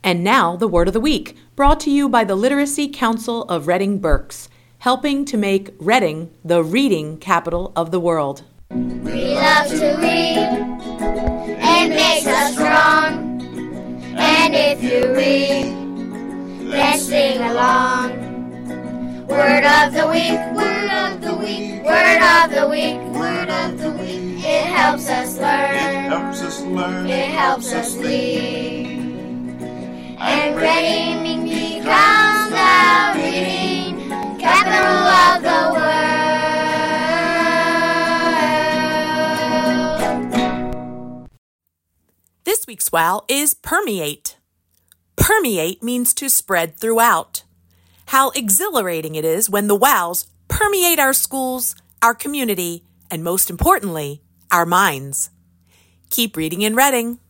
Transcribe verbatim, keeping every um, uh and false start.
And now, the Word of the Week, brought to you by the Literacy Council of Reading Berks, helping to make Reading the reading capital of the world. We love to read. It makes us strong. And if you read, then sing along. Word of the week, word of the week, word of the week, word of the week. It helps us learn. It helps us learn. It helps us lead. And Reading becomes the reading capital of the world. This week's wow is permeate. Permeate means to spread throughout. How exhilarating it is when the wows permeate our schools, our community, and most importantly, our minds. Keep reading in Reading.